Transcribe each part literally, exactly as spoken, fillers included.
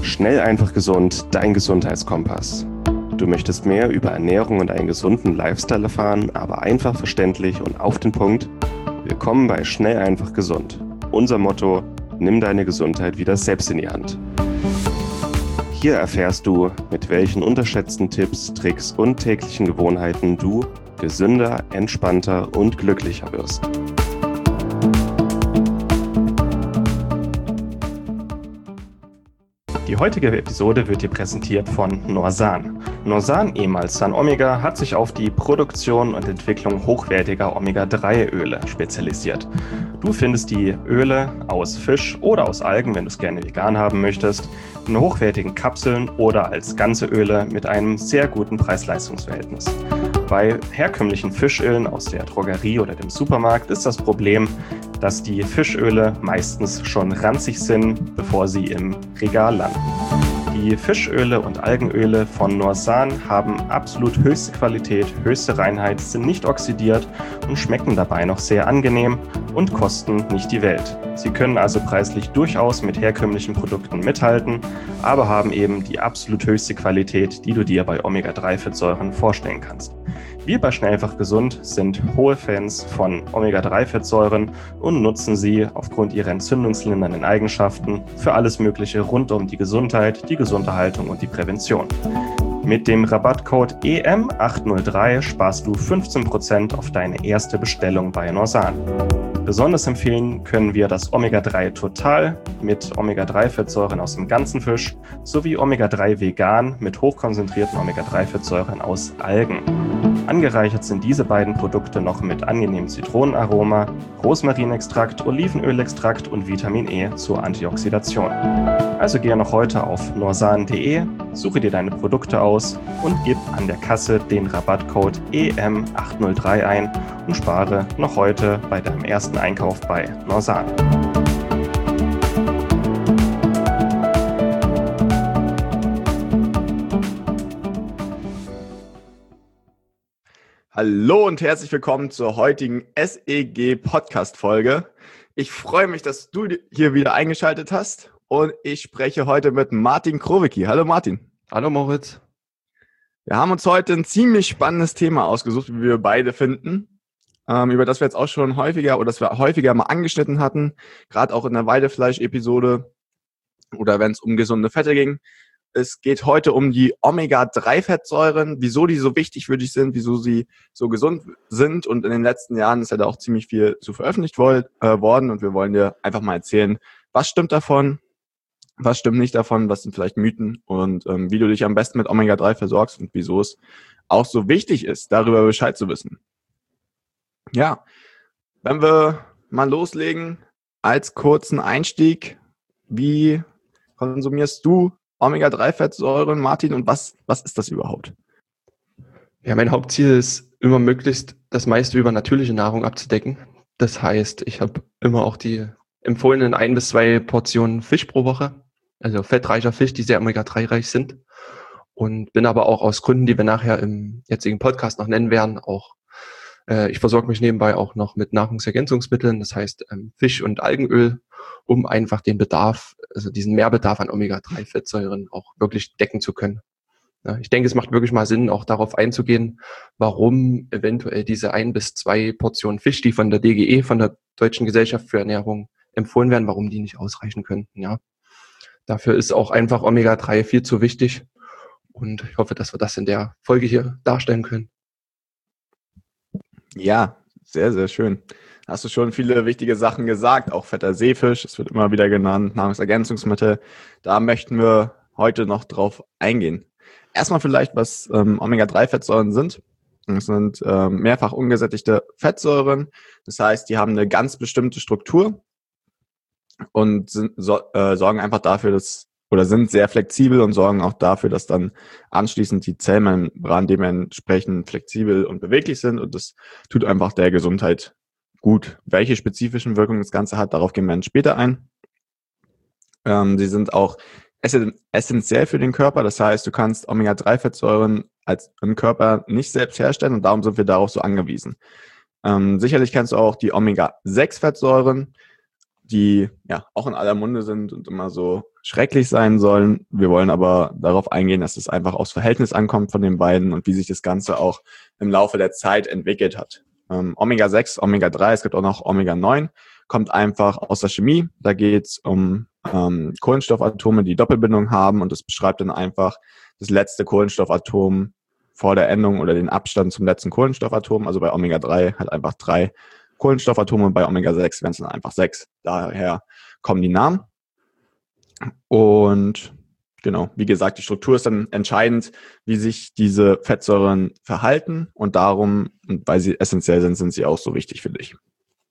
Schnell, einfach, gesund, dein Gesundheitskompass. Du möchtest mehr über Ernährung und einen gesunden Lifestyle erfahren, aber einfach verständlich und auf den Punkt? Willkommen bei Schnell, einfach, gesund. Unser Motto: Nimm deine Gesundheit wieder selbst in die Hand. Hier erfährst du, mit welchen unterschätzten Tipps, Tricks und täglichen Gewohnheiten du gesünder, entspannter und glücklicher wirst. Die heutige Episode wird dir präsentiert von Norsan. Norsan, ehemals San Omega, hat sich auf die Produktion und Entwicklung hochwertiger Omega drei Öle spezialisiert. Du findest die Öle aus Fisch oder aus Algen, wenn du es gerne vegan haben möchtest, in hochwertigen Kapseln oder als ganze Öle mit einem sehr guten Preis-Leistungs-Verhältnis. Bei herkömmlichen Fischölen aus der Drogerie oder dem Supermarkt ist das Problem, dass die Fischöle meistens schon ranzig sind, bevor sie im Regal landen. Die Fischöle und Algenöle von Norsan haben absolut höchste Qualität, höchste Reinheit, sind nicht oxidiert und schmecken dabei noch sehr angenehm und kosten nicht die Welt. Sie können also preislich durchaus mit herkömmlichen Produkten mithalten, aber haben eben die absolut höchste Qualität, die du dir bei Omega drei Fettsäuren vorstellen kannst. Wir bei Schnell, einfach, gesund sind hohe Fans von Omega drei Fettsäuren und nutzen sie aufgrund ihrer entzündungslindernden Eigenschaften für alles Mögliche rund um die Gesundheit, die gesunde Haltung und die Prävention. Mit dem Rabattcode E M acht null drei sparst du fünfzehn Prozent auf deine erste Bestellung bei Norsan. Besonders empfehlen können wir das Omega drei Total mit Omega drei Fettsäuren aus dem ganzen Fisch sowie Omega drei Vegan mit hochkonzentrierten Omega drei Fettsäuren aus Algen. Angereichert sind diese beiden Produkte noch mit angenehmem Zitronenaroma, Rosmarinextrakt, Olivenölextrakt und Vitamin E zur Antioxidation. Also gehe noch heute auf norsan punkt de, suche dir deine Produkte aus und gib an der Kasse den Rabattcode E M acht null drei ein und spare noch heute bei deinem ersten Einkauf bei Norsan. Hallo und herzlich willkommen zur heutigen S E G-Podcast-Folge. Ich freue mich, dass du hier wieder eingeschaltet hast und ich spreche heute mit Martin Krowicki. Hallo Martin. Hallo Moritz. Wir haben uns heute ein ziemlich spannendes Thema ausgesucht, wie wir beide finden, ähm, über das wir jetzt auch schon häufiger oder das wir häufiger mal angeschnitten hatten, gerade auch in der Weidefleisch-Episode oder wenn es um gesunde Fette ging. Es geht heute um die Omega drei Fettsäuren, wieso die so wichtig für dich sind, wieso sie so gesund sind. Und in den letzten Jahren ist ja da auch ziemlich viel zu veröffentlicht woll, äh, worden. Und wir wollen dir einfach mal erzählen, was stimmt davon, was stimmt nicht davon, was sind vielleicht Mythen und ähm, wie du dich am besten mit Omega drei versorgst und wieso es auch so wichtig ist, darüber Bescheid zu wissen. Ja, wenn wir mal loslegen, als kurzen Einstieg, wie konsumierst du Omega drei Fettsäuren, Martin, und was, was ist das überhaupt? Ja, mein Hauptziel ist immer möglichst das meiste über natürliche Nahrung abzudecken. Das heißt, ich habe immer auch die empfohlenen ein bis zwei Portionen Fisch pro Woche, also fettreicher Fisch, die sehr Omega drei reich sind. Und bin aber auch aus Gründen, die wir nachher im jetzigen Podcast noch nennen werden, auch äh, ich versorge mich nebenbei auch noch mit Nahrungsergänzungsmitteln, das heißt ähm, Fisch- und Algenöl, um einfach den Bedarf, also diesen Mehrbedarf an Omega drei Fettsäuren auch wirklich decken zu können. Ja, ich denke, es macht wirklich mal Sinn, auch darauf einzugehen, warum eventuell diese ein bis zwei Portionen Fisch, die von der D G E, von der Deutschen Gesellschaft für Ernährung empfohlen werden, warum die nicht ausreichen könnten. Ja, dafür ist auch einfach Omega drei viel zu wichtig und ich hoffe, dass wir das in der Folge hier darstellen können. Ja, sehr, sehr schön. Hast du schon viele wichtige Sachen gesagt, auch fetter Seefisch, es wird immer wieder genannt, Nahrungsergänzungsmittel. Da möchten wir heute noch drauf eingehen. Erstmal vielleicht, was ähm, Omega drei Fettsäuren sind. Das sind ähm, mehrfach ungesättigte Fettsäuren. Das heißt, die haben eine ganz bestimmte Struktur und sind, so, äh, sorgen einfach dafür, dass oder sind sehr flexibel und sorgen auch dafür, dass dann anschließend die Zellmembranen dementsprechend flexibel und beweglich sind und das tut einfach der Gesundheit gut. Welche spezifischen Wirkungen das Ganze hat, darauf gehen wir dann später ein. Ähm, sie sind auch essentiell für den Körper, das heißt, du kannst Omega drei Fettsäuren als im Körper nicht selbst herstellen und darum sind wir darauf so angewiesen. Ähm, sicherlich kennst du auch die Omega sechs Fettsäuren. die ja auch in aller Munde sind und immer so schrecklich sein sollen. Wir wollen aber darauf eingehen, dass es einfach aufs Verhältnis ankommt von den beiden und wie sich das Ganze auch im Laufe der Zeit entwickelt hat. Ähm, Omega sechs, Omega drei, es gibt auch noch Omega neun, kommt einfach aus der Chemie. Da geht es um ähm, Kohlenstoffatome, die Doppelbindung haben, und das beschreibt dann einfach das letzte Kohlenstoffatom vor der Endung oder den Abstand zum letzten Kohlenstoffatom. Also bei Omega drei hat einfach drei Kohlenstoffatome, bei Omega sechs wären es dann einfach sechs. Daher kommen die Namen. Und genau, wie gesagt, die Struktur ist dann entscheidend, wie sich diese Fettsäuren verhalten, und darum, und weil sie essentiell sind, sind sie auch so wichtig für dich.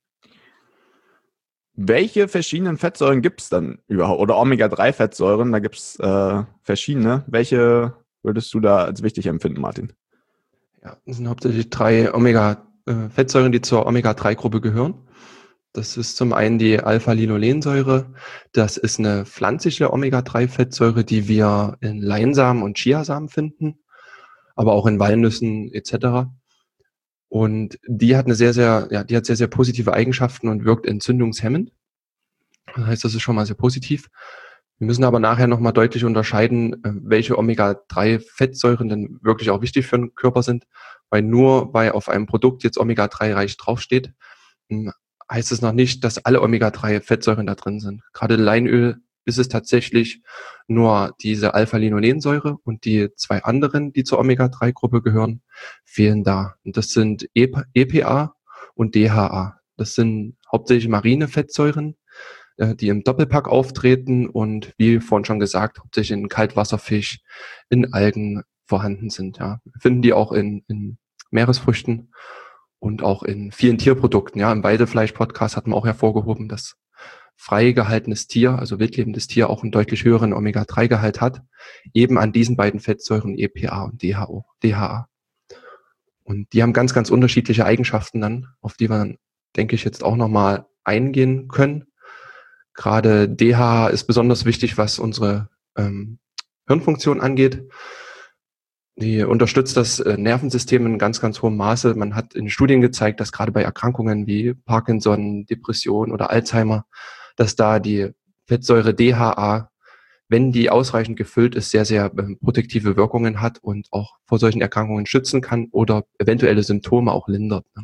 Welche verschiedenen Fettsäuren gibt es dann überhaupt? Oder Omega drei Fettsäuren, da gibt es äh, verschiedene. Welche würdest du da als wichtig empfinden, Martin? Ja, das sind hauptsächlich drei Omega-Fettsäuren, die zur Omega drei Gruppe gehören. Das ist zum einen die Alpha-Linolensäure. Das ist eine pflanzliche Omega drei Fettsäure, die wir in Leinsamen und Chiasamen finden, aber auch in Walnüssen et cetera. Und die hat eine sehr, sehr, ja, die hat sehr, sehr positive Eigenschaften und wirkt entzündungshemmend. Das heißt, das ist schon mal sehr positiv. Wir müssen aber nachher nochmal deutlich unterscheiden, welche Omega drei Fettsäuren denn wirklich auch wichtig für den Körper sind, weil nur weil auf einem Produkt jetzt Omega drei reich draufsteht, heißt es noch nicht, dass alle Omega drei Fettsäuren da drin sind. Gerade in Leinöl ist es tatsächlich nur diese Alpha-Linolensäure, und die zwei anderen, die zur Omega drei Gruppe gehören, fehlen da. Und das sind E P A und D H A. Das sind hauptsächlich marine Fettsäuren, die im Doppelpack auftreten und wie vorhin schon gesagt, hauptsächlich in Kaltwasserfisch, in Algen vorhanden sind. Ja. Wir finden die auch in, in Meeresfrüchten und auch in vielen Tierprodukten. Ja, im Weidefleisch-Podcast hatten wir auch hervorgehoben, dass frei gehaltenes Tier, also wildlebendes Tier, auch einen deutlich höheren Omega drei Gehalt hat, eben an diesen beiden Fettsäuren E P A und D H A. Und die haben ganz, ganz unterschiedliche Eigenschaften dann, auf die wir dann, denke ich, jetzt auch nochmal eingehen können. Gerade D H A ist besonders wichtig, was unsere ähm, Hirnfunktion angeht. Die unterstützt das äh, Nervensystem in ganz, ganz hohem Maße. Man hat in Studien gezeigt, dass gerade bei Erkrankungen wie Parkinson, Depression oder Alzheimer, dass da die Fettsäure D H A, wenn die ausreichend gefüllt ist, sehr, sehr äh, protektive Wirkungen hat und auch vor solchen Erkrankungen schützen kann oder eventuelle Symptome auch lindert. Ne?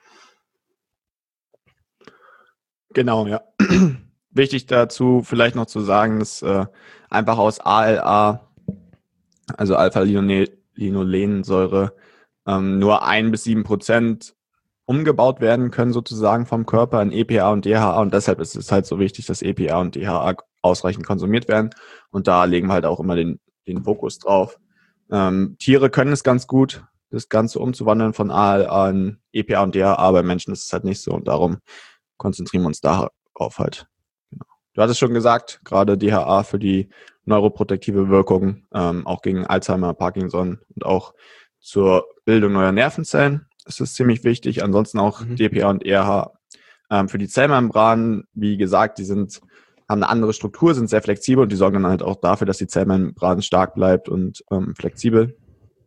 Genau, ja. Wichtig dazu vielleicht noch zu sagen, dass äh, einfach aus A L A, also Alpha-Linolensäure, ähm, nur ein bis sieben Prozent umgebaut werden können sozusagen vom Körper in E P A und D H A, und deshalb ist es halt so wichtig, dass E P A und D H A ausreichend konsumiert werden, und da legen wir halt auch immer den, den Fokus drauf. Ähm, Tiere können es ganz gut, das Ganze umzuwandeln von A L A in E P A und D H A, bei Menschen ist es halt nicht so, und darum konzentrieren wir uns darauf halt. Genau. Du hattest schon gesagt, gerade D H A für die neuroprotektive Wirkung, ähm, auch gegen Alzheimer, Parkinson und auch zur Bildung neuer Nervenzellen. Das ist ziemlich wichtig. Ansonsten auch mhm. D P A und E R H ähm, für die Zellmembranen. Wie gesagt, die sind, haben eine andere Struktur, sind sehr flexibel, und die sorgen dann halt auch dafür, dass die Zellmembran stark bleibt und ähm, flexibel.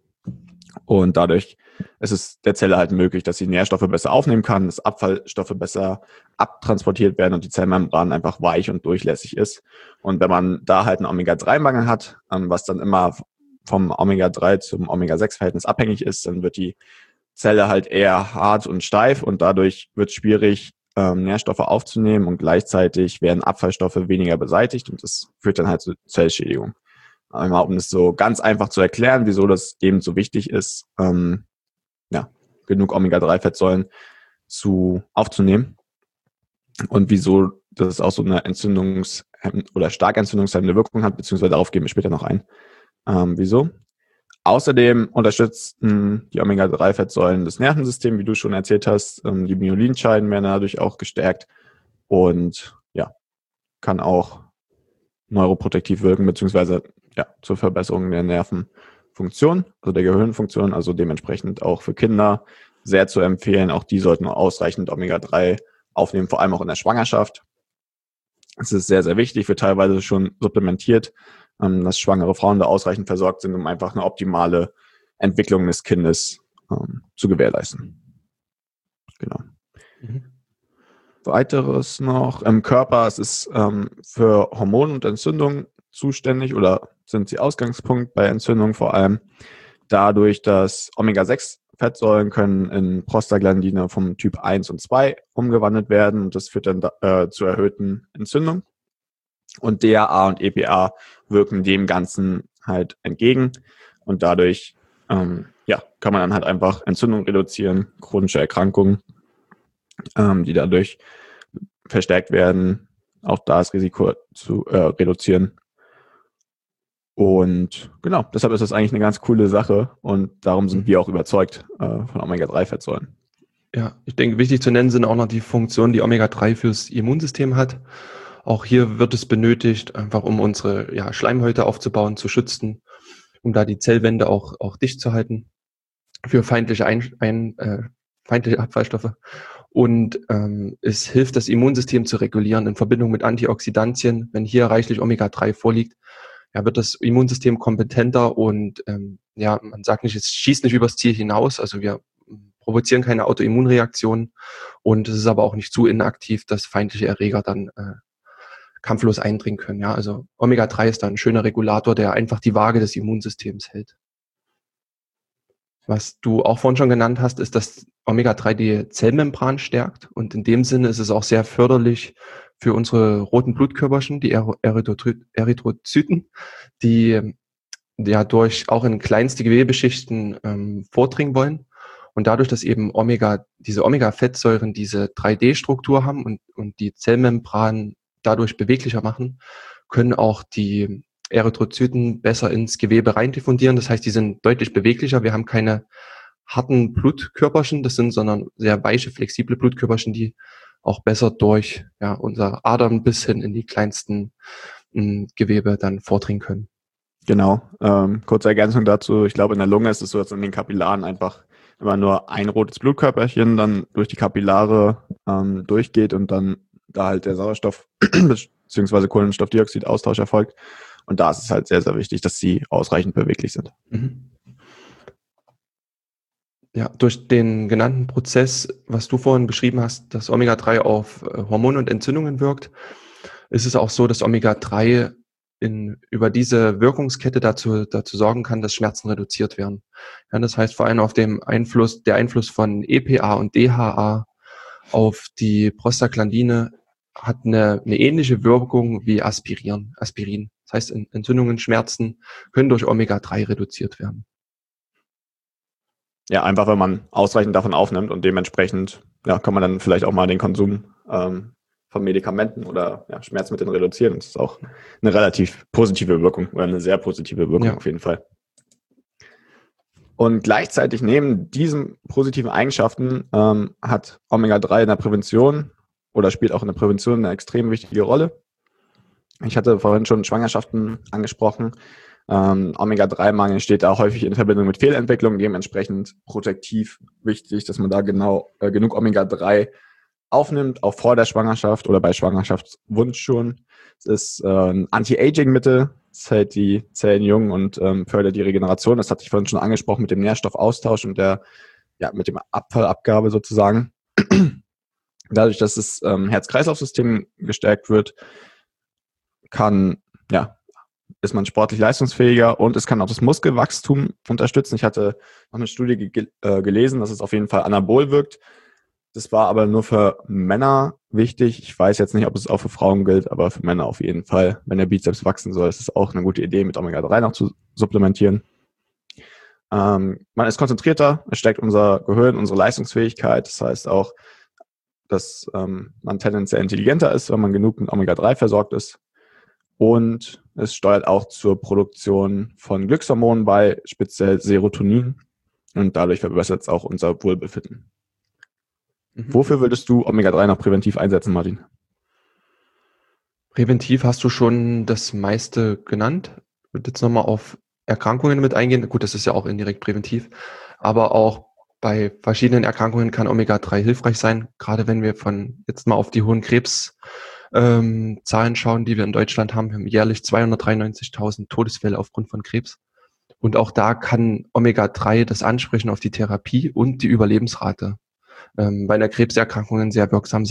Und dadurch ist es der Zelle halt möglich, dass sie Nährstoffe besser aufnehmen kann, dass Abfallstoffe besser abtransportiert werden und die Zellmembran einfach weich und durchlässig ist. Und wenn man da halt einen Omega drei Mangel hat, ähm, was dann immer vom Omega drei zum Omega sechs Verhältnis abhängig ist, dann wird die Zelle halt eher hart und steif, und dadurch wird es schwierig, ähm, Nährstoffe aufzunehmen, und gleichzeitig werden Abfallstoffe weniger beseitigt, und das führt dann halt zu Zellschädigung. Einmal, um das so ganz einfach zu erklären, wieso das eben so wichtig ist, ähm, ja, genug Omega drei Fettsäuren zu aufzunehmen, und wieso das auch so eine Entzündungs- oder stark entzündungshemmende Wirkung hat, beziehungsweise darauf gehen wir später noch ein. Ähm, wieso? Außerdem unterstützen die Omega drei Fettsäuren das Nervensystem, wie du schon erzählt hast. Ähm, die Myelinscheiden werden dadurch auch gestärkt und ja, kann auch neuroprotektiv wirken, beziehungsweise ja, zur Verbesserung der Nervenfunktion, also der Gehirnfunktion, also dementsprechend auch für Kinder sehr zu empfehlen. Auch die sollten ausreichend Omega drei aufnehmen, vor allem auch in der Schwangerschaft. Es ist sehr, sehr wichtig, wird teilweise schon supplementiert, dass schwangere Frauen da ausreichend versorgt sind, um einfach eine optimale Entwicklung des Kindes ähm, zu gewährleisten. Genau. Mhm. weiteres noch. Im Körper, es ist ähm, für Hormone und Entzündungen zuständig oder sind sie Ausgangspunkt bei Entzündungen vor allem. Dadurch, dass Omega sechs Fettsäuren können in Prostaglandine vom Typ eins und zwei umgewandelt werden und das führt dann äh, zu erhöhten Entzündungen. Und D H A und E P A wirken dem Ganzen halt entgegen und dadurch ähm, ja, kann man dann halt einfach Entzündungen reduzieren, chronische Erkrankungen, ähm, die dadurch verstärkt werden, auch da das Risiko zu äh, reduzieren. Und genau, deshalb ist das eigentlich eine ganz coole Sache und darum sind wir auch überzeugt äh, von Omega drei Fettsäuren. Ja, ich denke, wichtig zu nennen sind auch noch die Funktionen, die Omega drei fürs Immunsystem hat. Auch hier wird es benötigt, einfach um unsere ja, Schleimhäute aufzubauen, zu schützen, um da die Zellwände auch, auch dicht zu halten für feindliche, ein, ein, äh, feindliche Abfallstoffe. Und ähm, es hilft, das Immunsystem zu regulieren in Verbindung mit Antioxidantien. Wenn hier reichlich Omega drei vorliegt, ja, wird das Immunsystem kompetenter und ähm, ja, man sagt nicht, es schießt nicht übers Ziel hinaus. Also wir provozieren keine Autoimmunreaktionen und es ist aber auch nicht zu inaktiv, dass feindliche Erreger dann äh, kampflos eindringen können. Ja, also Omega drei ist da ein schöner Regulator, der einfach die Waage des Immunsystems hält. Was du auch vorhin schon genannt hast, ist, dass Omega drei die Zellmembran stärkt und in dem Sinne ist es auch sehr förderlich für unsere roten Blutkörperchen, die Erythrozyten, die ja durch auch in kleinste Gewebeschichten ähm, vordringen wollen. Und dadurch, dass eben Omega, diese Omega-Fettsäuren diese drei D Struktur haben und, und die Zellmembran dadurch beweglicher machen, können auch die Erythrozyten besser ins Gewebe rein diffundieren. Das heißt, die sind deutlich beweglicher. Wir haben keine harten Blutkörperchen, das sind, sondern sehr weiche, flexible Blutkörperchen, die auch besser durch ja, unser Adern bis hin in die kleinsten mh, Gewebe dann vordringen können. Genau. Ähm, kurze Ergänzung dazu. Ich glaube, in der Lunge ist es so, dass in den Kapillaren einfach immer nur ein rotes Blutkörperchen dann durch die Kapillare ähm, durchgeht und dann da halt der Sauerstoff bzw. Kohlenstoffdioxidaustausch erfolgt. Und da ist es halt sehr, sehr wichtig, dass sie ausreichend beweglich sind. Mhm. Ja, durch den genannten Prozess, was du vorhin beschrieben hast, dass Omega drei auf Hormone und Entzündungen wirkt, ist es auch so, dass Omega drei in, über diese Wirkungskette dazu, dazu sorgen kann, dass Schmerzen reduziert werden. Ja, das heißt vor allem auf dem Einfluss, der Einfluss von E P A und D H A auf die Prostaglandine hat eine, eine ähnliche Wirkung wie Aspirin. Aspirin. Das heißt, Entzündungen, Schmerzen können durch Omega drei reduziert werden. Ja, einfach wenn man ausreichend davon aufnimmt und dementsprechend ja, kann man dann vielleicht auch mal den Konsum ähm, von Medikamenten oder ja, Schmerzmitteln reduzieren. Das ist auch eine relativ positive Wirkung oder eine sehr positive Wirkung ja. auf jeden Fall. Und gleichzeitig neben diesen positiven Eigenschaften ähm, hat Omega drei in der Prävention oder spielt auch in der Prävention eine extrem wichtige Rolle. Ich hatte vorhin schon Schwangerschaften angesprochen. Ähm, Omega drei Mangel steht da häufig in Verbindung mit Fehlentwicklung, dementsprechend protektiv wichtig, dass man da genau äh, genug Omega drei aufnimmt, auch vor der Schwangerschaft oder bei Schwangerschaftswunsch schon. Es ist äh, ein Anti-Aging-Mittel, es hält die Zellen jung und ähm, fördert die Regeneration. Das hatte ich vorhin schon angesprochen mit dem Nährstoffaustausch und der, ja, mit dem Abfallabgabe sozusagen. Dadurch, dass das ähm, Herz-Kreislauf-System gestärkt wird, kann, ja, ist man sportlich leistungsfähiger und es kann auch das Muskelwachstum unterstützen. Ich hatte noch eine Studie ge- äh, gelesen, dass es auf jeden Fall anabol wirkt. Das war aber nur für Männer wichtig. Ich weiß jetzt nicht, ob es auch für Frauen gilt, aber für Männer auf jeden Fall. Wenn der Bizeps wachsen soll, ist es auch eine gute Idee, mit Omega drei noch zu supplementieren. Ähm, man ist konzentrierter, es stärkt unser Gehirn, unsere Leistungsfähigkeit. Das heißt auch, dass ähm, man tendenziell intelligenter ist, wenn man genug mit Omega drei versorgt ist. Und es steuert auch zur Produktion von Glückshormonen bei, speziell Serotonin. Und dadurch verbessert es auch unser Wohlbefinden. Mhm. Wofür würdest du Omega drei noch präventiv einsetzen, Martin? Präventiv hast du schon das meiste genannt. Ich würde jetzt nochmal auf Erkrankungen mit eingehen. Gut, das ist ja auch indirekt präventiv. Aber auch bei verschiedenen Erkrankungen kann Omega drei hilfreich sein. Gerade wenn wir von jetzt mal auf die hohen Krebs Ähm, Zahlen schauen, die wir in Deutschland haben. Wir haben jährlich zweihundertdreiundneunzigtausend Todesfälle aufgrund von Krebs. Und auch da kann Omega drei das Ansprechen auf die Therapie und die Überlebensrate ähm, bei einer Krebserkrankung sehr wirksam sein.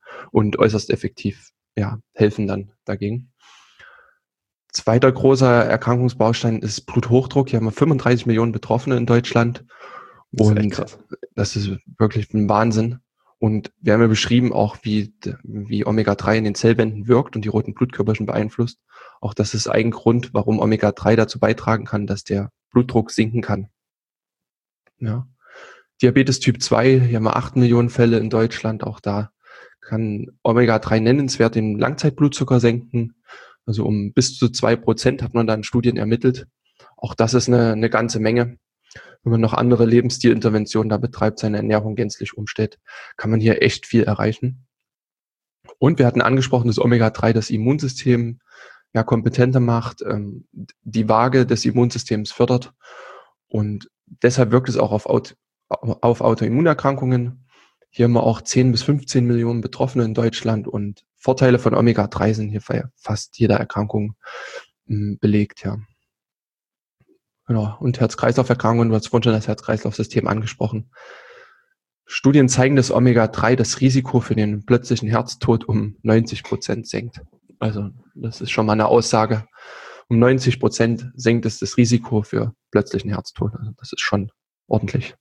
und äußerst effektiv ja, helfen dann dagegen. Zweiter großer Erkrankungsbaustein ist Bluthochdruck. Hier haben wir fünfunddreißig Millionen Betroffene in Deutschland. Das ist echt Und krass. das ist wirklich ein Wahnsinn. Und wir haben ja beschrieben auch, wie, wie Omega drei in den Zellwänden wirkt und die roten Blutkörperchen beeinflusst. Auch das ist ein Grund, warum Omega drei dazu beitragen kann, dass der Blutdruck sinken kann. Ja. Diabetes Typ zwei, hier haben wir acht Millionen Fälle in Deutschland. Auch da kann Omega drei nennenswert den Langzeitblutzucker senken. Also um bis zu zwei Prozent hat man da in Studien ermittelt. Auch das ist eine, eine ganze Menge. Wenn man noch andere Lebensstilinterventionen da betreibt, seine Ernährung gänzlich umstellt, kann man hier echt viel erreichen. Und wir hatten angesprochen, dass Omega drei das Immunsystem ja kompetenter macht, ähm, die Waage des Immunsystems fördert. Und deshalb wirkt es auch auf, Aut- auf Autoimmunerkrankungen. Hier haben wir auch zehn bis fünfzehn Millionen Betroffene in Deutschland und Vorteile von Omega drei sind hier bei fast jeder Erkrankung mh, belegt, ja. Genau. Und Herz-Kreislauf-Erkrankungen, du hast vorhin schon das Herz-Kreislauf-System angesprochen. Studien zeigen, dass Omega drei das Risiko für den plötzlichen Herztod um neunzig Prozent senkt. Also das ist schon mal eine Aussage. Um neunzig Prozent senkt es das Risiko für plötzlichen Herztod. Also das ist schon ordentlich.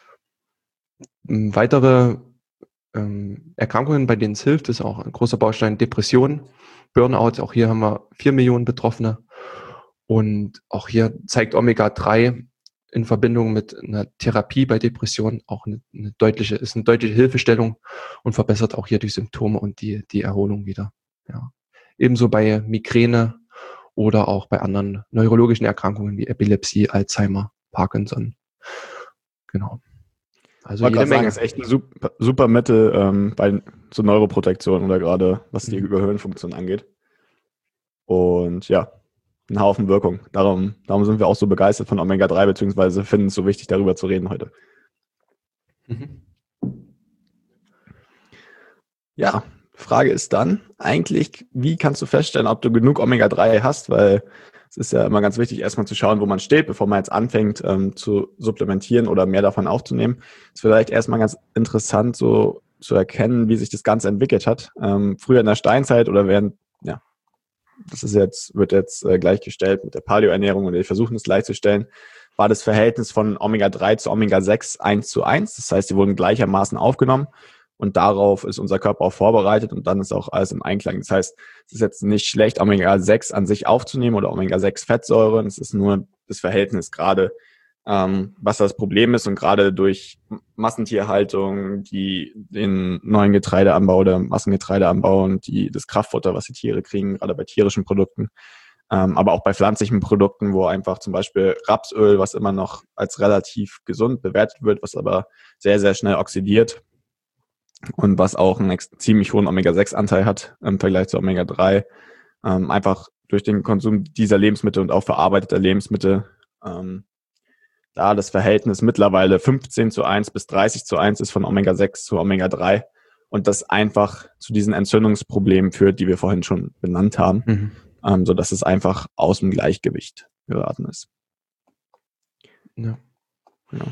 Weitere ähm, Erkrankungen, bei denen es hilft, ist auch ein großer Baustein Depression, Burnout. Auch hier haben wir vier Millionen Betroffene. Und auch hier zeigt Omega drei in Verbindung mit einer Therapie bei Depressionen auch eine, eine deutliche, ist eine deutliche Hilfestellung und verbessert auch hier die Symptome und die, die Erholung wieder. Ja. Ebenso bei Migräne oder auch bei anderen neurologischen Erkrankungen wie Epilepsie, Alzheimer, Parkinson. Genau. Also jede Menge. Das ist echt ein super, super Mittel ähm, bei so Neuroprotektion oder gerade was die Mhm. Gehirnfunktion angeht. Und ja, ein Haufen Wirkung. Darum, darum sind wir auch so begeistert von Omega drei, beziehungsweise finden es so wichtig, darüber zu reden heute. Mhm. Ja, Frage ist dann eigentlich, wie kannst du feststellen, ob du genug Omega drei hast? Weil es ist ja immer ganz wichtig, erstmal zu schauen, wo man steht, bevor man jetzt anfängt ähm, zu supplementieren oder mehr davon aufzunehmen. Es ist vielleicht erstmal ganz interessant, so zu erkennen, wie sich das Ganze entwickelt hat. Ähm, früher in der Steinzeit oder während, ja, das ist jetzt, wird jetzt äh, gleichgestellt mit der Paleo-Ernährung oder wir versuchen es gleichzustellen, war das Verhältnis von Omega drei zu Omega sechs eins zu eins. Das heißt, die wurden gleichermaßen aufgenommen und darauf ist unser Körper auch vorbereitet und dann ist auch alles im Einklang. Das heißt, es ist jetzt nicht schlecht, Omega sechs an sich aufzunehmen oder Omega sechs Fettsäuren. Es ist nur das Verhältnis gerade, ähm, was das Problem ist und gerade durch Massentierhaltung, die den neuen Getreideanbau oder Massengetreideanbau und die, das Kraftfutter, was die Tiere kriegen, gerade bei tierischen Produkten, ähm, aber auch bei pflanzlichen Produkten, wo einfach zum Beispiel Rapsöl, was immer noch als relativ gesund bewertet wird, was aber sehr, sehr schnell oxidiert und was auch einen ziemlich hohen Omega sechs Anteil hat im Vergleich zu Omega drei, ähm, einfach durch den Konsum dieser Lebensmittel und auch verarbeiteter Lebensmittel, ähm, da das Verhältnis mittlerweile fünfzehn zu eins bis dreißig zu eins ist von Omega sechs zu Omega drei und das einfach zu diesen Entzündungsproblemen führt, die wir vorhin schon benannt haben, Mhm. ähm, sodass es einfach aus dem Gleichgewicht geraten ist. Ja. Genau.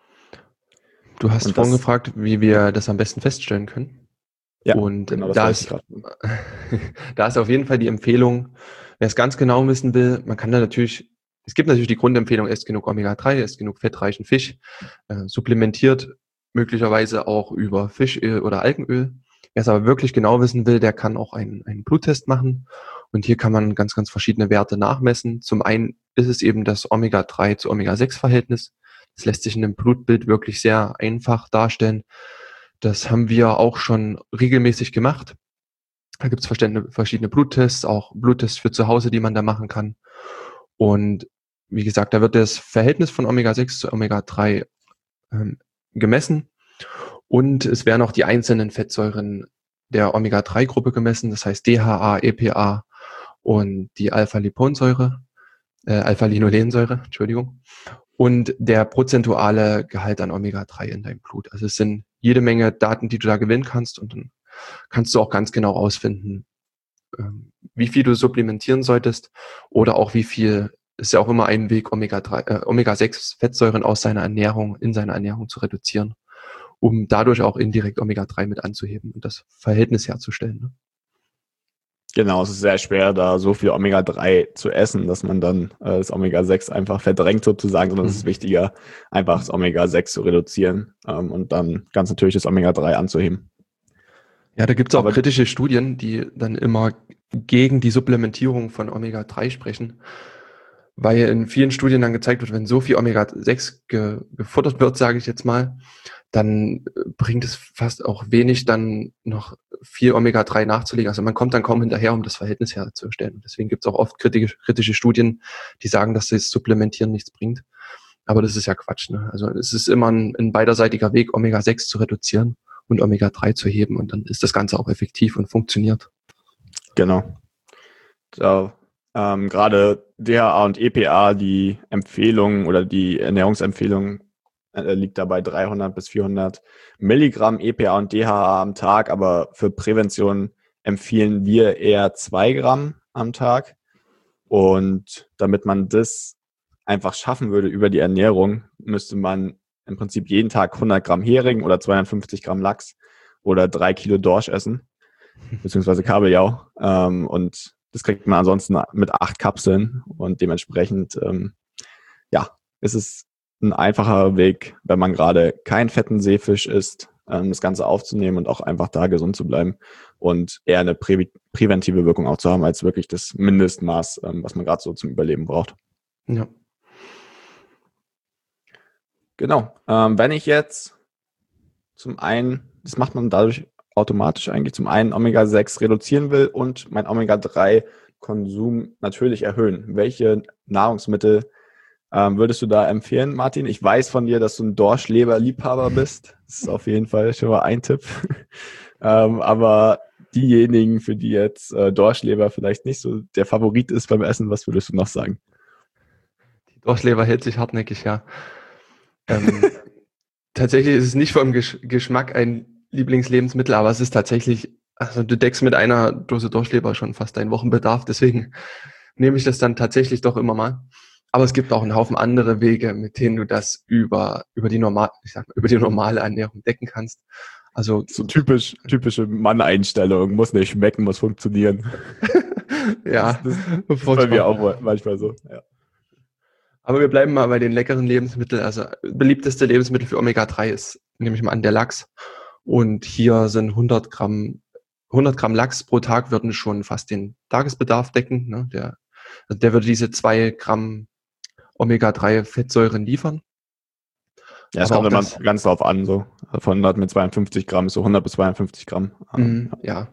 Du hast Und vorhin das- gefragt, wie wir das am besten feststellen können. Ja, Und genau, das da wollte ich ist, gerade. da ist auf jeden Fall die Empfehlung, wer es ganz genau wissen will, man kann da natürlich, es gibt natürlich die Grundempfehlung, esst genug Omega drei, esst genug fettreichen Fisch, äh, supplementiert möglicherweise auch über Fischöl oder Algenöl. Wer es aber wirklich genau wissen will, der kann auch einen, einen Bluttest machen. Und hier kann man ganz, ganz verschiedene Werte nachmessen. Zum einen ist es eben das Omega drei zu Omega sechs Verhältnis. Das lässt sich in einem Blutbild wirklich sehr einfach darstellen. Das haben wir auch schon regelmäßig gemacht. Da gibt es verschiedene, verschiedene Bluttests, auch Bluttests für zu Hause, die man da machen kann. Und wie gesagt, da wird das Verhältnis von Omega sechs zu Omega drei ähm, gemessen. Und es werden auch die einzelnen Fettsäuren der Omega drei Gruppe gemessen, das heißt D H A, E P A und die Alpha-Liponsäure, äh, Alpha-Linolensäure, Entschuldigung. Und der prozentuale Gehalt an Omega drei in deinem Blut. Also es sind jede Menge Daten, die du da gewinnen kannst und dann kannst du auch ganz genau rausfinden, wie viel du supplementieren solltest oder auch wie viel, ist ja auch immer ein Weg, Omega drei, äh, Omega sechs Fettsäuren aus seiner Ernährung, in seiner Ernährung zu reduzieren. um dadurch auch indirekt Omega drei mit anzuheben und das Verhältnis herzustellen. Ne? Genau, es ist sehr schwer, da so viel Omega drei zu essen, dass man dann äh, das Omega sechs einfach verdrängt sozusagen, sondern es ist wichtiger, einfach das Omega sechs zu reduzieren ähm, und dann ganz natürlich das Omega drei anzuheben. Ja, da gibt es auch Aber kritische Studien, die dann immer gegen die Supplementierung von Omega drei sprechen, weil in vielen Studien dann gezeigt wird, wenn so viel Omega sechs ge gefuttert wird, sage ich jetzt mal, dann bringt es fast auch wenig, dann noch viel Omega drei nachzulegen. Also man kommt dann kaum hinterher, um das Verhältnis herzustellen. Deswegen gibt es auch oft kritische, kritische Studien, die sagen, dass das Supplementieren nichts bringt. Aber das ist ja Quatsch. Ne? Also es ist immer ein, ein beiderseitiger Weg, Omega sechs zu reduzieren und Omega drei zu heben. Und dann ist das Ganze auch effektiv und funktioniert. Genau. So, ähm, gerade D H A und E P A, die Empfehlung oder die Ernährungsempfehlung äh, liegt dabei dreihundert bis vierhundert Milligramm E P A und D H A am Tag, aber für Prävention empfehlen wir eher zwei Gramm am Tag. Und damit man das einfach schaffen würde über die Ernährung, müsste man im Prinzip jeden Tag hundert Gramm Hering oder zweihundertfünfzig Gramm Lachs oder drei Kilo Dorsch essen, beziehungsweise Kabeljau. Ähm, und das kriegt man ansonsten mit acht Kapseln und dementsprechend, ähm, ja, ist es ein einfacher Weg, wenn man gerade keinen fetten Seefisch isst, ähm, das Ganze aufzunehmen und auch einfach da gesund zu bleiben und eher eine prä präventive Wirkung auch zu haben, als wirklich das Mindestmaß, ähm, was man gerade so zum Überleben braucht. Ja. Genau. Ähm, wenn ich jetzt zum einen, das macht man dadurch automatisch eigentlich, zum einen Omega sechs reduzieren will und mein Omega drei Konsum natürlich erhöhen. Welche Nahrungsmittel ähm, würdest du da empfehlen, Martin? Ich weiß von dir, dass du ein Dorschleber-Liebhaber bist. Das ist auf jeden Fall schon mal ein Tipp. ähm, aber diejenigen, für die jetzt äh, Dorschleber vielleicht nicht so der Favorit ist beim Essen, was würdest du noch sagen? Die Dorschleber hält sich hartnäckig, ja. Ähm, tatsächlich ist es nicht vom Gesch Geschmack ein Lieblingslebensmittel, aber es ist tatsächlich, also du deckst mit einer Dose Dorschleber schon fast deinen Wochenbedarf, deswegen nehme ich das dann tatsächlich doch immer mal. Aber es gibt auch einen Haufen andere Wege, mit denen du das über, über die normal, ich sag mal, über die normale Ernährung decken kannst. Also so typisch, typische Mann-Einstellung, muss nicht schmecken, muss funktionieren. ja, das, das ist bei mir auch manchmal so, ja. Aber wir bleiben mal bei den leckeren Lebensmitteln. Also beliebteste Lebensmittel für Omega drei ist, nehme ich mal an, der Lachs. Und hier sind hundert Gramm, hundert Gramm Lachs pro Tag würden schon fast den Tagesbedarf decken. Ne? Der, also der würde diese zwei Gramm Omega drei Fettsäuren liefern. Ja, es kommt immer ganz drauf an, so von hundert mit zweiundfünfzig Gramm ist so hundert bis zweiundfünfzig Gramm. Mm, ja.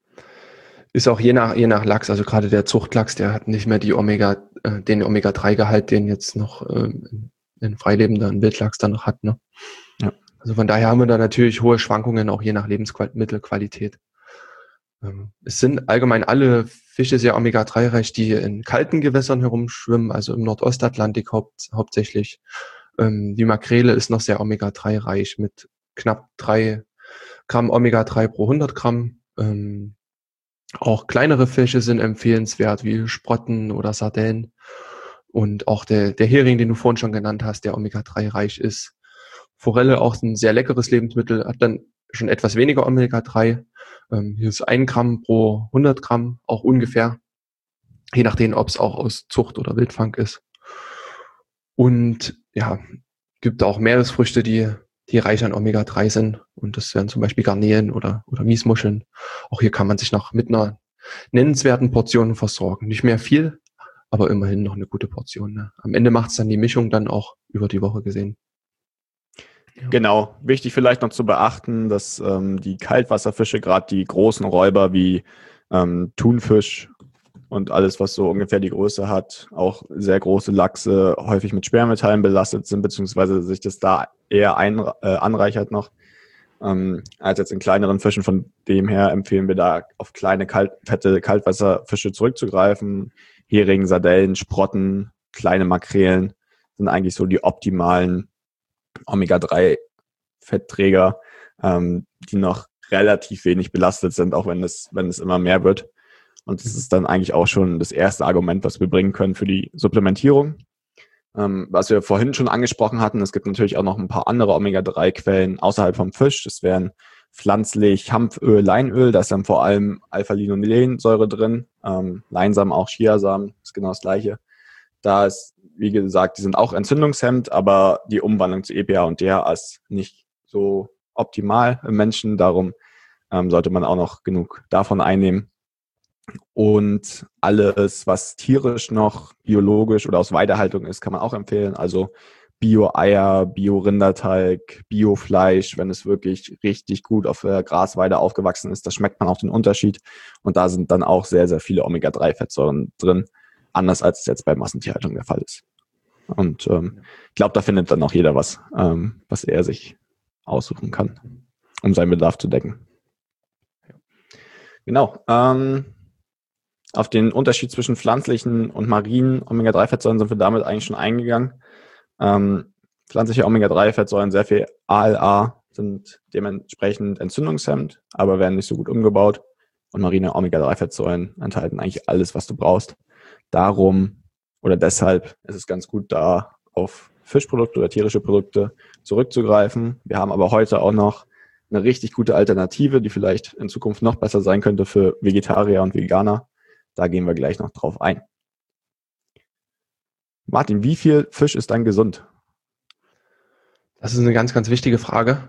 Ist auch je nach, je nach Lachs, also gerade der Zuchtlachs, der hat nicht mehr die Omega, äh, den Omega drei Gehalt, den jetzt noch ähm, ein freilebender Wildlachs dann noch hat. Ne? Ja. Also von daher haben wir da natürlich hohe Schwankungen, auch je nach Lebensmittelqualität. Ähm, es sind allgemein alle Fische sehr Omega drei reich, die in kalten Gewässern herumschwimmen, also im Nordostatlantik haupt, hauptsächlich. Ähm, die Makrele ist noch sehr Omega drei reich mit knapp drei Gramm Omega drei pro hundert Gramm. Ähm, Auch kleinere Fische sind empfehlenswert, wie Sprotten oder Sardellen. Und auch der, der Hering, den du vorhin schon genannt hast, der Omega drei reich ist. Forelle, auch ein sehr leckeres Lebensmittel, hat dann schon etwas weniger Omega drei. Ähm, hier ist ein Gramm pro hundert Gramm, auch ungefähr. Je nachdem, ob es auch aus Zucht oder Wildfang ist. Und ja, gibt auch Meeresfrüchte, die die reich an Omega drei sind. Und das wären zum Beispiel Garnelen oder, oder Miesmuscheln. Auch hier kann man sich noch mit einer nennenswerten Portion versorgen. Nicht mehr viel, aber immerhin noch eine gute Portion. Ne? Am Ende macht es dann die Mischung dann auch über die Woche gesehen. Ja. Genau. Wichtig vielleicht noch zu beachten, dass ähm, die Kaltwasserfische, gerade die großen Räuber wie ähm, Thunfisch und alles, was so ungefähr die Größe hat, auch sehr große Lachse häufig mit Schwermetallen belastet sind, beziehungsweise sich das da eher ein, äh, anreichert noch, ähm, als jetzt in kleineren Fischen. Von dem her empfehlen wir da auf kleine, kalt, fette Kaltwasserfische zurückzugreifen. Hering, Sardellen, Sprotten, kleine Makrelen sind eigentlich so die optimalen Omega drei Fettträger, ähm, die noch relativ wenig belastet sind, auch wenn es, wenn es immer mehr wird. Und das ist dann eigentlich auch schon das erste Argument, was wir bringen können für die Supplementierung. Ähm, was wir vorhin schon angesprochen hatten, es gibt natürlich auch noch ein paar andere Omega drei Quellen außerhalb vom Fisch. Das wären pflanzlich Hanföl, Leinöl, da ist dann vor allem Alpha-Linolensäure drin, ähm, Leinsamen, auch Chiasamen, ist genau das Gleiche. Da ist, wie gesagt, die sind auch entzündungshemmend, aber die Umwandlung zu E P A und D H A ist nicht so optimal im Menschen, darum ähm, sollte man auch noch genug davon einnehmen. Und alles, was tierisch noch biologisch oder aus Weidehaltung ist, kann man auch empfehlen. Also Bio-Eier, Bio-Rinderteig, Bio-Fleisch, wenn es wirklich richtig gut auf der Grasweide aufgewachsen ist, da schmeckt man auch den Unterschied. Und da sind dann auch sehr, sehr viele Omega drei Fettsäuren drin, anders als es jetzt bei Massentierhaltung der Fall ist. Und ähm, ich glaube, da findet dann auch jeder was, ähm, was er sich aussuchen kann, um seinen Bedarf zu decken. Genau. Ähm, auf den Unterschied zwischen pflanzlichen und marinen Omega drei Fettsäuren sind wir damit eigentlich schon eingegangen. Ähm, pflanzliche Omega drei Fettsäuren, sehr viel A L A, sind dementsprechend entzündungshemmend, aber werden nicht so gut umgebaut. Und marine Omega drei Fettsäuren enthalten eigentlich alles, was du brauchst. Darum oder deshalb ist es ganz gut, da auf Fischprodukte oder tierische Produkte zurückzugreifen. Wir haben aber heute auch noch eine richtig gute Alternative, die vielleicht in Zukunft noch besser sein könnte für Vegetarier und Veganer. Da gehen wir gleich noch drauf ein. Martin, wie viel Fisch ist dann gesund? Das ist eine ganz, ganz wichtige Frage.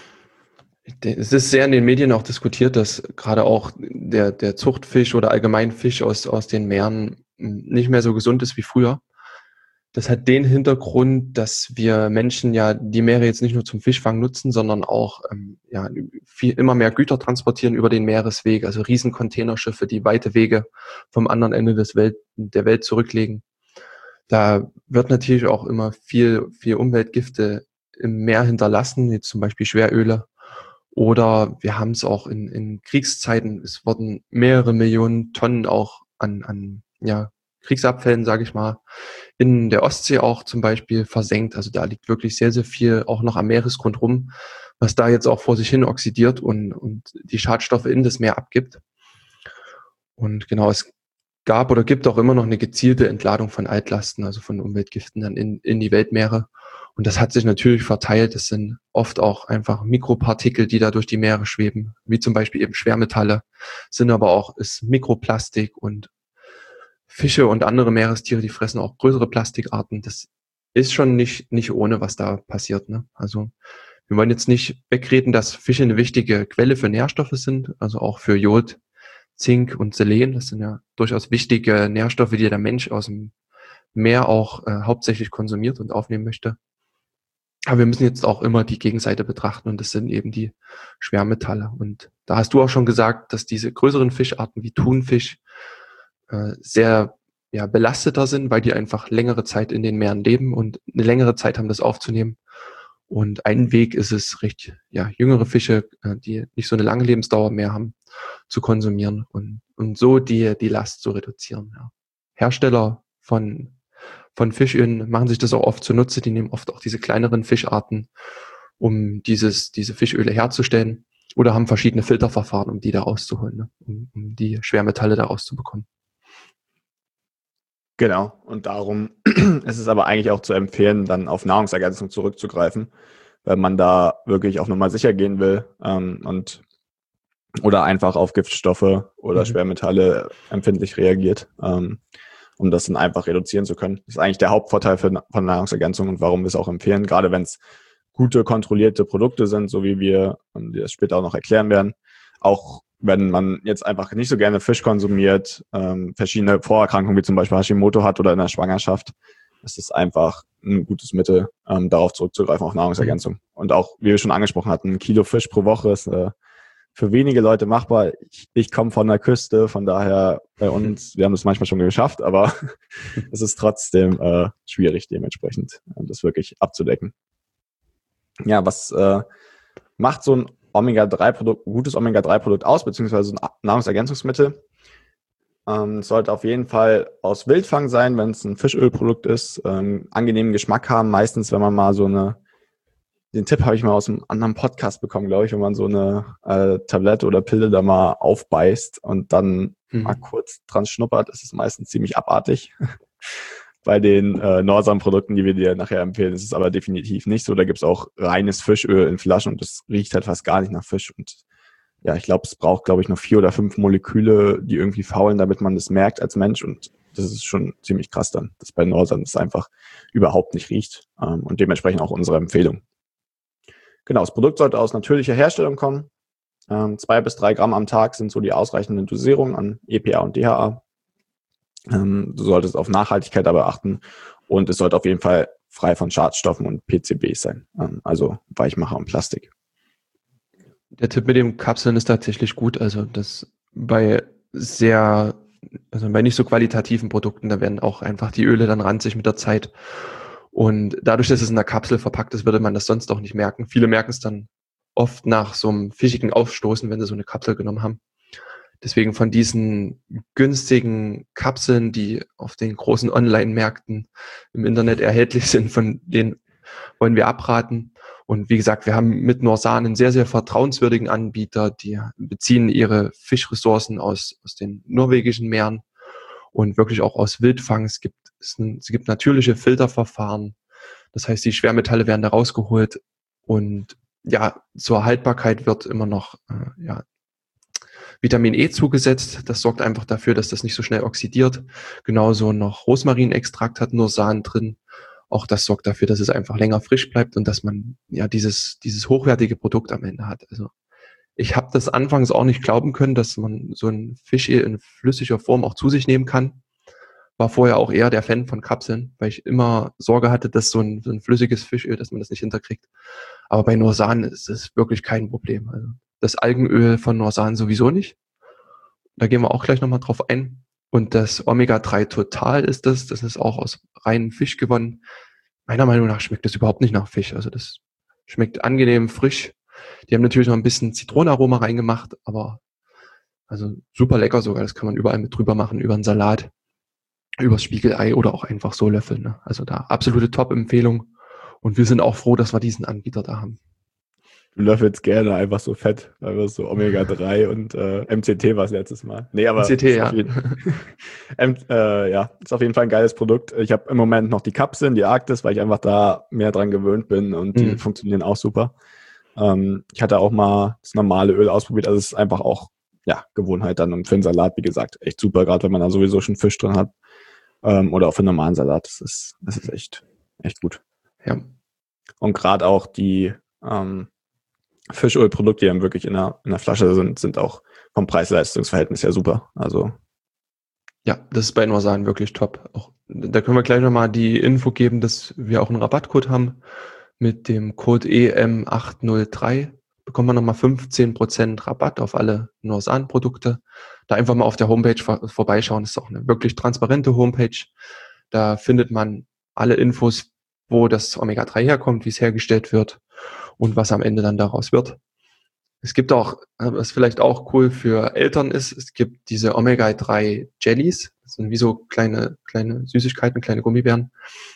Es ist sehr in den Medien auch diskutiert, dass gerade auch der, der Zuchtfisch oder allgemein Fisch aus, aus den Meeren nicht mehr so gesund ist wie früher. Das hat den Hintergrund, dass wir Menschen ja die Meere jetzt nicht nur zum Fischfang nutzen, sondern auch ähm, ja, viel, immer mehr Güter transportieren über den Meeresweg, also riesen Containerschiffe, die weite Wege vom anderen Ende des Welt, der Welt zurücklegen. Da wird natürlich auch immer viel, viel Umweltgifte im Meer hinterlassen, jetzt zum Beispiel Schweröle. Oder wir haben es auch in, in Kriegszeiten, es wurden mehrere Millionen Tonnen auch an, an ja, Kriegsabfällen, sage ich mal, in der Ostsee auch zum Beispiel versenkt. Also da liegt wirklich sehr, sehr viel auch noch am Meeresgrund rum, was da jetzt auch vor sich hin oxidiert und, und die Schadstoffe in das Meer abgibt. Und genau, es gab oder gibt auch immer noch eine gezielte Entladung von Altlasten, also von Umweltgiften dann in, in die Weltmeere. Und das hat sich natürlich verteilt. Es sind oft auch einfach Mikropartikel, die da durch die Meere schweben, wie zum Beispiel eben Schwermetalle, sind aber auch ist Mikroplastik und Fische und andere Meerestiere, die fressen auch größere Plastikarten. Das ist schon nicht, nicht ohne, was da passiert, ne? Also wir wollen jetzt nicht wegreden, dass Fische eine wichtige Quelle für Nährstoffe sind, also auch für Jod, Zink und Selen. Das sind ja durchaus wichtige Nährstoffe, die der Mensch aus dem Meer auch äh, hauptsächlich konsumiert und aufnehmen möchte. Aber wir müssen jetzt auch immer die Gegenseite betrachten und das sind eben die Schwermetalle. Und da hast du auch schon gesagt, dass diese größeren Fischarten wie Thunfisch äh, sehr ja, belasteter sind, weil die einfach längere Zeit in den Meeren leben und eine längere Zeit haben, das aufzunehmen. Und ein Weg ist es, recht ja, jüngere Fische, äh, die nicht so eine lange Lebensdauer mehr haben, zu konsumieren und, und so die, die Last zu reduzieren. Ja. Hersteller von von Fischölen machen sich das auch oft zunutze. Die nehmen oft auch diese kleineren Fischarten, um dieses, diese Fischöle herzustellen oder haben verschiedene Filterverfahren, um die da rauszuholen, ne? um, um die Schwermetalle da rauszubekommen. Genau. Und darum ist es aber eigentlich auch zu empfehlen, dann auf Nahrungsergänzung zurückzugreifen, weil man da wirklich auf Nummer sicher gehen will ähm, und oder einfach auf Giftstoffe oder mhm. Schwermetalle empfindlich reagiert. Ähm, um das dann einfach reduzieren zu können. Das ist eigentlich der Hauptvorteil für, von Nahrungsergänzung und warum wir es auch empfehlen, gerade wenn es gute, kontrollierte Produkte sind, so wie wir um, die das später auch noch erklären werden. Auch wenn man jetzt einfach nicht so gerne Fisch konsumiert, ähm, verschiedene Vorerkrankungen wie zum Beispiel Hashimoto hat oder in der Schwangerschaft, ist es einfach ein gutes Mittel, ähm, darauf zurückzugreifen, auf Nahrungsergänzung. Mhm. Und auch, wie wir schon angesprochen hatten, ein Kilo Fisch pro Woche ist äh, für wenige Leute machbar. Ich, ich komme von der Küste, von daher bei uns, wir haben das manchmal schon geschafft, aber es ist trotzdem äh, schwierig dementsprechend, das wirklich abzudecken. Ja, was äh, macht so ein Omega drei Produkt, gutes Omega drei Produkt aus, beziehungsweise ein Nahrungsergänzungsmittel? Ähm, es sollte auf jeden Fall aus Wildfang sein, wenn es ein Fischölprodukt ist, ähm, angenehmen Geschmack haben. Meistens, wenn man mal so eine Den Tipp habe ich mal aus einem anderen Podcast bekommen, glaube ich, wenn man so eine äh, Tablette oder Pille da mal aufbeißt und dann mhm. mal kurz dran schnuppert, ist es meistens ziemlich abartig. bei den äh, Norsan-Produkten, die wir dir nachher empfehlen, ist es aber definitiv nicht so. Da gibt es auch reines Fischöl in Flaschen und das riecht halt fast gar nicht nach Fisch. Und ja, ich glaube, es braucht, glaube ich, noch vier oder fünf Moleküle, die irgendwie faulen, damit man das merkt als Mensch. Und das ist schon ziemlich krass dann, dass bei Norsan das einfach überhaupt nicht riecht. Ähm, und dementsprechend auch unsere Empfehlung. Genau, das Produkt sollte aus natürlicher Herstellung kommen. Ähm, zwei bis drei Gramm am Tag sind so die ausreichenden Dosierungen an E P A und D H A. Ähm, du solltest auf Nachhaltigkeit aber achten und es sollte auf jeden Fall frei von Schadstoffen und P C Bs sein, ähm, also Weichmacher und Plastik. Der Tipp mit den Kapseln ist tatsächlich gut, also das bei sehr, also bei nicht so qualitativen Produkten, da werden auch einfach die Öle dann ranzig mit der Zeit und dadurch, dass es in der Kapsel verpackt ist, würde man das sonst auch nicht merken. Viele merken es dann oft nach so einem fischigen Aufstoßen, wenn sie so eine Kapsel genommen haben. Deswegen von diesen günstigen Kapseln, die auf den großen Online-Märkten im Internet erhältlich sind, von denen wollen wir abraten. Und wie gesagt, wir haben mit Norsan einen sehr, sehr vertrauenswürdigen Anbieter. Die beziehen ihre Fischressourcen aus, aus den norwegischen Meeren und wirklich auch aus Wildfang. Es gibt, es gibt natürliche Filterverfahren. Das heißt, die Schwermetalle werden da rausgeholt. Und ja, zur Haltbarkeit wird immer noch äh, ja, Vitamin E zugesetzt. Das sorgt einfach dafür, dass das nicht so schnell oxidiert. Genauso noch Rosmarinextrakt hat Norsan drin. Auch das sorgt dafür, dass es einfach länger frisch bleibt und dass man ja dieses dieses hochwertige Produkt am Ende hat. Also ich habe das anfangs auch nicht glauben können, dass man so ein Fischöl in flüssiger Form auch zu sich nehmen kann. War vorher auch eher der Fan von Kapseln, weil ich immer Sorge hatte, dass so ein, so ein flüssiges Fischöl, dass man das nicht hinterkriegt. Aber bei Norsan ist es wirklich kein Problem. Also das Algenöl von Norsan sowieso nicht. Da gehen wir auch gleich nochmal drauf ein. Und das Omega drei Total ist das. Das ist auch aus reinem Fisch gewonnen. Meiner Meinung nach schmeckt das überhaupt nicht nach Fisch. Also das schmeckt angenehm frisch. Die haben natürlich noch ein bisschen Zitronenaroma reingemacht, aber also super lecker sogar. Das kann man überall mit drüber machen, über einen Salat, übers Spiegelei oder auch einfach so löffeln. Ne? Also da absolute Top-Empfehlung. Und wir sind auch froh, dass wir diesen Anbieter da haben. Du löffelst gerne einfach so Fett, einfach so Omega drei und äh, M C T war es letztes Mal. Nee, aber M C T, ja. Jeden, ähm, äh, ja, ist auf jeden Fall ein geiles Produkt. Ich habe im Moment noch die Kapseln, die Arktis, weil ich einfach da mehr dran gewöhnt bin und die mhm. funktionieren auch super. Ähm, ich hatte auch mal das normale Öl ausprobiert, also es ist einfach auch ja Gewohnheit dann und für einen Salat, wie gesagt, echt super, gerade wenn man da sowieso schon Fisch drin hat ähm, oder auch für einen normalen Salat. Das ist, das ist echt, echt gut. Ja. Und gerade auch die ähm, Fischölprodukte, die dann wirklich in der, in der Flasche sind, sind auch vom Preis-Leistungs-Verhältnis ja super. Also ja, das ist bei Norsan wirklich top. Auch, da können wir gleich nochmal die Info geben, dass wir auch einen Rabattcode haben. Mit dem Code E M acht null drei bekommt man nochmal fünfzehn Prozent Rabatt auf alle Norsan-Produkte. Da einfach mal auf der Homepage vor, vorbeischauen. Das ist auch eine wirklich transparente Homepage. Da findet man alle Infos, wo das Omega drei herkommt, wie es hergestellt wird und was am Ende dann daraus wird. Es gibt auch, was vielleicht auch cool für Eltern ist, es gibt diese Omega drei Jellies. Das sind wie so kleine, kleine Süßigkeiten, kleine Gummibären.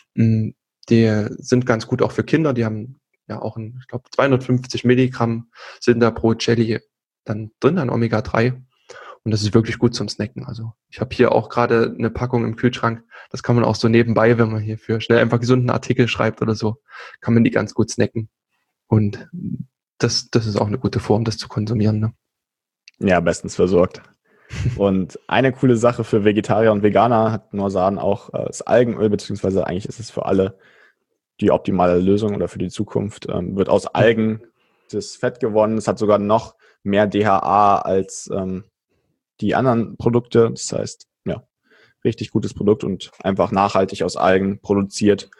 Die sind ganz gut auch für Kinder. Die haben ja auch, ein, ich glaube, zweihundertfünfzig Milligramm sind da pro Jelly dann drin an Omega drei. Und das ist wirklich gut zum Snacken. Also ich habe hier auch gerade eine Packung im Kühlschrank. Das kann man auch so nebenbei, wenn man hier für schnell einfach gesunden Artikel schreibt oder so, kann man die ganz gut snacken. Und das, das ist auch eine gute Form, das zu konsumieren. Ne? Ja, bestens versorgt. Und eine coole Sache für Vegetarier und Veganer hat Norsan auch äh, das Algenöl, beziehungsweise eigentlich ist es für alle die optimale Lösung oder für die Zukunft. Ähm, wird aus Algen das Fett gewonnen. Es hat sogar noch mehr D H A als ähm, die anderen Produkte. Das heißt, ja, richtig gutes Produkt und einfach nachhaltig aus Algen produziert.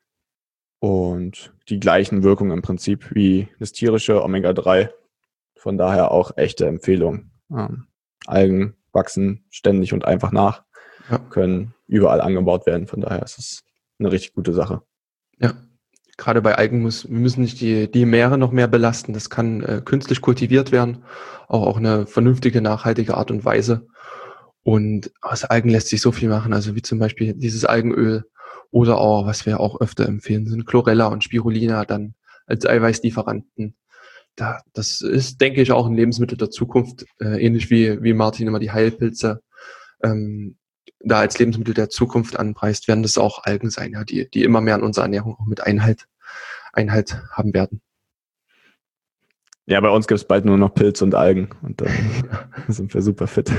Und die gleichen Wirkungen im Prinzip wie das tierische Omega drei. Von daher auch echte Empfehlung. Ähm, Algen wachsen ständig und einfach nach, ja. Können überall angebaut werden. Von daher ist es eine richtig gute Sache. Ja, gerade bei Algen muss, wir müssen nicht die, die Meere noch mehr belasten. Das kann äh, künstlich kultiviert werden, auch auf eine vernünftige, nachhaltige Art und Weise. Und aus Algen lässt sich so viel machen, also wie zum Beispiel dieses Algenöl oder auch, was wir auch öfter empfehlen, sind Chlorella und Spirulina dann als Eiweißlieferanten. Da, das ist, denke ich, auch ein Lebensmittel der Zukunft, äh, ähnlich wie, wie Martin immer die Heilpilze. Ähm, da als Lebensmittel der Zukunft anpreist, werden das auch Algen sein, ja, die, die immer mehr in unserer Ernährung auch mit Einhalt, Einhalt haben werden. Ja, bei uns gibt es bald nur noch Pilze und Algen und dann sind wir super fit.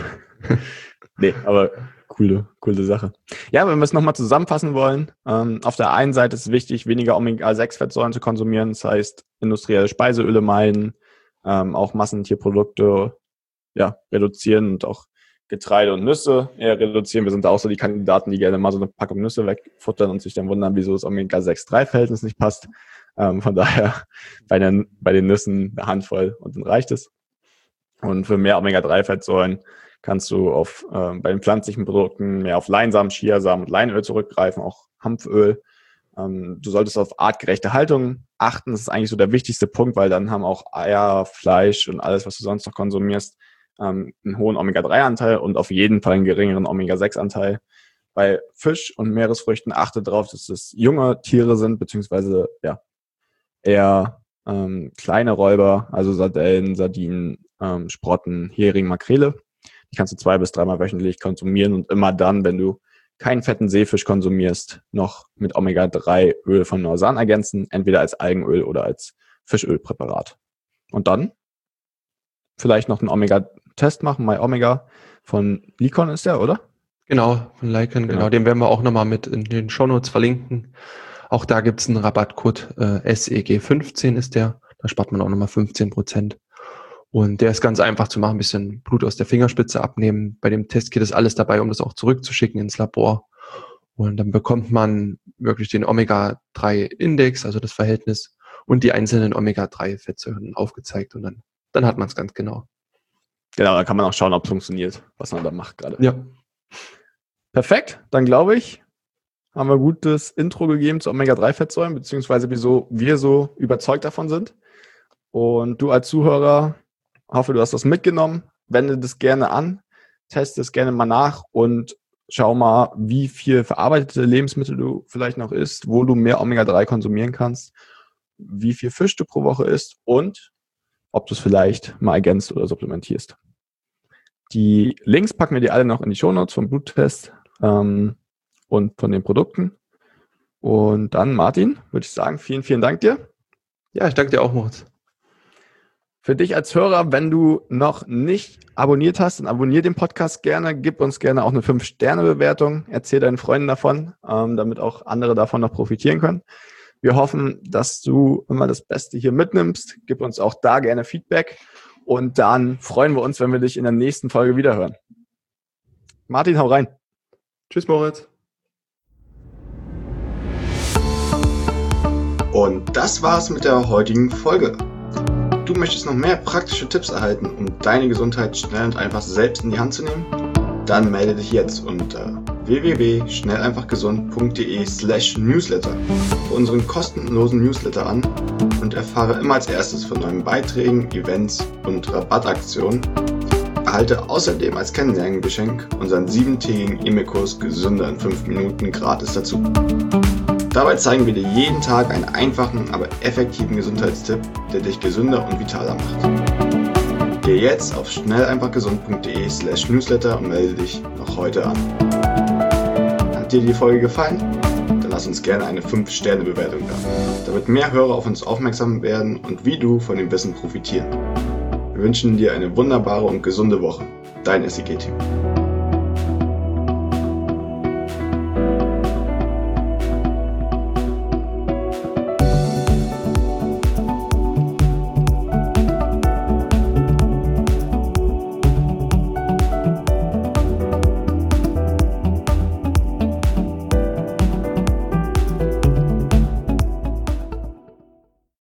Nee, aber coole, coole Sache. Ja, wenn wir es nochmal zusammenfassen wollen, ähm, auf der einen Seite ist es wichtig, weniger Omega sechs Fettsäuren zu konsumieren, das heißt industrielle Speiseöle meiden, ähm, auch Massentierprodukte ja, reduzieren und auch Getreide und Nüsse eher reduzieren. Wir sind da auch so die Kandidaten, die gerne mal so eine Packung Nüsse wegfuttern und sich dann wundern, wieso das Omega sechs Drei Verhältnis nicht passt. Ähm, von daher bei den, bei den Nüssen eine Handvoll und dann reicht es. Und für mehr Omega drei Fettsäuren kannst du auf äh, bei den pflanzlichen Produkten mehr auf Leinsamen, Chiasamen und Leinöl zurückgreifen, auch Hanföl. Ähm, du solltest auf artgerechte Haltung achten. Das ist eigentlich so der wichtigste Punkt, weil dann haben auch Eier, Fleisch und alles, was du sonst noch konsumierst, ähm, einen hohen Omega drei Anteil und auf jeden Fall einen geringeren Omega sechs Anteil. Bei Fisch und Meeresfrüchten achte darauf, dass es junge Tiere sind, beziehungsweise ja eher ähm, kleine Räuber, also Sardellen, Sardinen, ähm, Sprotten, Hering, Makrele. Die kannst du zwei bis dreimal wöchentlich konsumieren und immer dann, wenn du keinen fetten Seefisch konsumierst, noch mit Omega drei Öl von Norsan ergänzen, entweder als Algenöl oder als Fischölpräparat. Und dann vielleicht noch einen Omega-Test machen, MyOmega von Lycon ist der, oder? Genau, von Lycon, genau. genau. Den werden wir auch nochmal mit in den Shownotes verlinken. Auch da gibt es einen Rabattcode, äh, S E G fünfzehn ist der. Da spart man auch nochmal fünfzehn Prozent. Und der ist ganz einfach zu machen, ein bisschen Blut aus der Fingerspitze abnehmen. Bei dem Testkit ist alles dabei, um das auch zurückzuschicken ins Labor. Und dann bekommt man wirklich den Omega drei Index, also das Verhältnis, und die einzelnen Omega drei Fettsäuren aufgezeigt. Und dann, dann hat man es ganz genau. Genau, da kann man auch schauen, ob es funktioniert, was man da macht gerade. Ja. Perfekt, dann glaube ich, haben wir ein gutes Intro gegeben zu Omega drei Fettsäuren, beziehungsweise wieso wir so überzeugt davon sind. Und du als Zuhörer, hoffe, du hast das mitgenommen. Wende das gerne an, teste es gerne mal nach und schau mal, wie viel verarbeitete Lebensmittel du vielleicht noch isst, wo du mehr Omega drei konsumieren kannst, wie viel Fisch du pro Woche isst und ob du es vielleicht mal ergänzt oder supplementierst. Die Links packen wir dir alle noch in die Shownotes vom Bluttest ähm, und von den Produkten. Und dann, Martin, würde ich sagen, vielen, vielen Dank dir. Ja, ich danke dir auch, Moritz. Für dich als Hörer, wenn du noch nicht abonniert hast, dann abonnier den Podcast gerne, gib uns gerne auch eine fünf Sterne Bewertung, erzähl deinen Freunden davon, ähm, damit auch andere davon noch profitieren können. Wir hoffen, dass du immer das Beste hier mitnimmst. Gib uns auch da gerne Feedback und dann freuen wir uns, wenn wir dich in der nächsten Folge wiederhören. Martin, hau rein. Tschüss, Moritz. Und das war's mit der heutigen Folge. Du möchtest noch mehr praktische Tipps erhalten, um deine Gesundheit schnell und einfach selbst in die Hand zu nehmen? Dann melde dich jetzt unter w w w punkt schnell einfach gesund punkt d e slash newsletter für unseren kostenlosen Newsletter an und erfahre immer als erstes von neuen Beiträgen, Events und Rabattaktionen. Erhalte außerdem als Kennenlerngeschenk unseren siebentägigen E-Mail-Kurs Gesünder in fünf Minuten gratis dazu. Dabei zeigen wir dir jeden Tag einen einfachen, aber effektiven Gesundheitstipp, der dich gesünder und vitaler macht. Geh jetzt auf schnell einfach gesund punkt d e slash newsletter und melde dich noch heute an. Hat dir die Folge gefallen? Dann lass uns gerne eine fünf Sterne Bewertung da, damit mehr Hörer auf uns aufmerksam werden und wie du von dem Wissen profitieren. Wir wünschen dir eine wunderbare und gesunde Woche. Dein S E G-Team.